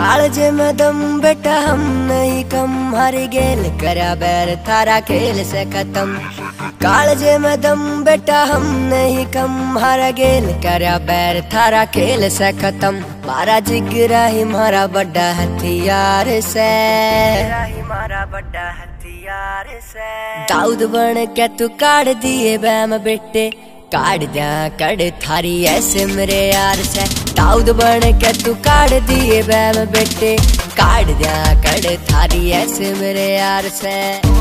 कालजे में दम बेटा हम नहीं कम, हारी गेल करा बैर थारा खेल से खत्म। कालजे में दम बेटा हम नहीं कम, हारा गेल करा बैर थारा खेल से खत्म। मारा जिगरा ही मारा बड़ा हथियार से, मारा बड़ा हथियार से। दाऊद बन के तू काट दिए बैम बेटे, काट दिया कड़ थारी ऐसे मेरे यार से। दाऊद बन के तू काट दिए बैम बेटे, काट दिया कड़ थारी ऐसे मेरे यार से।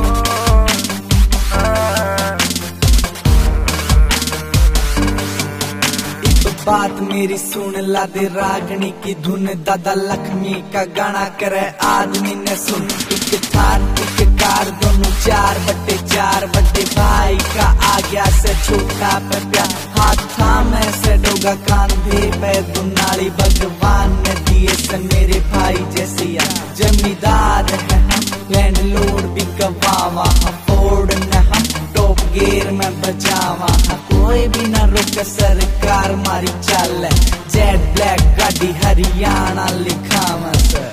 बात मेरी सुन ला दे रागनी की धुन, दादा लक्ष्मी का गाना करे आदमी ने सुन। एक थार एक कार दोनों 4/4 बड़े भाई का आ गया से छोटा पे प्यार। हाथ थामे से डोगा कांधे पे दुनाली, भगवान ने दिए से मेरे भाई जैसिया। जमींदार है हम लैंडलॉर्ड भी गवावा, फोर्ड न हम टॉप गियर में बचावा। कोई भी ना रोक सरकार मारी चाल, जेट ब्लैक गाड़ी हरियाणा लिखा सर।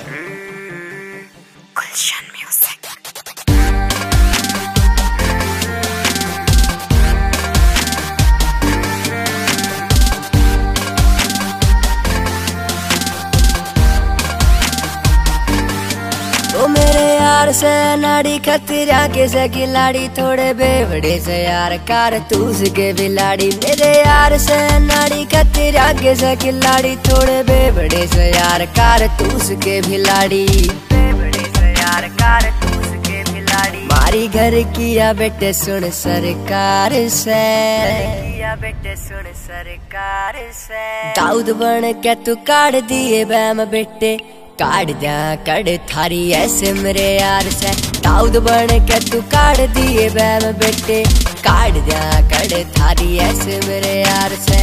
गुलशन म्यूजिक। ओ मेरे यार से नाड़ी खतरा के से खिलाड़ी, थोड़े बेवड़े से यार कारतूस के बिलाड़ी। मेरे यार से नाड़ी खतरा के से खिलाड़ी, थोड़े बेवड़े से यार कारतूस के बिलाड़ी। बेवड़े से यार कारतूस के बिलाड़ी। मारी घर किया बेटे सुन सरकार से, किया बेटे सुन सरकार से। दाऊद बन के तू काट दिए बैम बेटे, काट दिया कड़ थारी ऐसे मेरे यार से। दाऊद बन के तू काट दिए बैम बेटे, काट दिया कड़ थारी ऐसे मेरे यार से।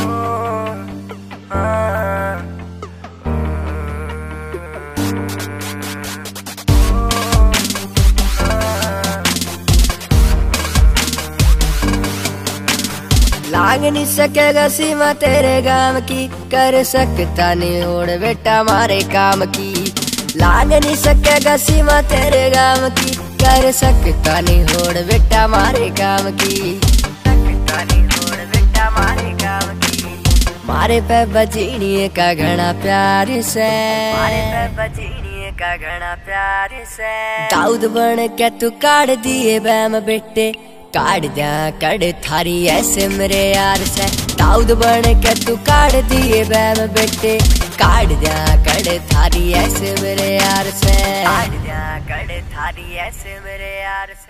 लाग नहीं सकेगा सीमा तेरे गांव की, कर सकता नहीं होड़ बेटा मारे काम की। लाग नहीं सकेगा सीमा तेरे गांव की, कर सकता नहीं होड़ बेटा मारे काम की। सकता नहीं होड़ बेटा मारे काम की। मारे पे बजीनिए का घना प्यार से, मारे पे बजीनिए का घना प्यार से। दाऊद बन के तू काट दिए बैम बेटे, काट दिया कड़ थारी ऐसे मेरे यार से। दाऊद बन के तू काट दिए बैम बेटे, काट दिया कड़ थारी ऐसे मेरे यार से। काट दिया कड़ थारी ऐसे मेरे यार से।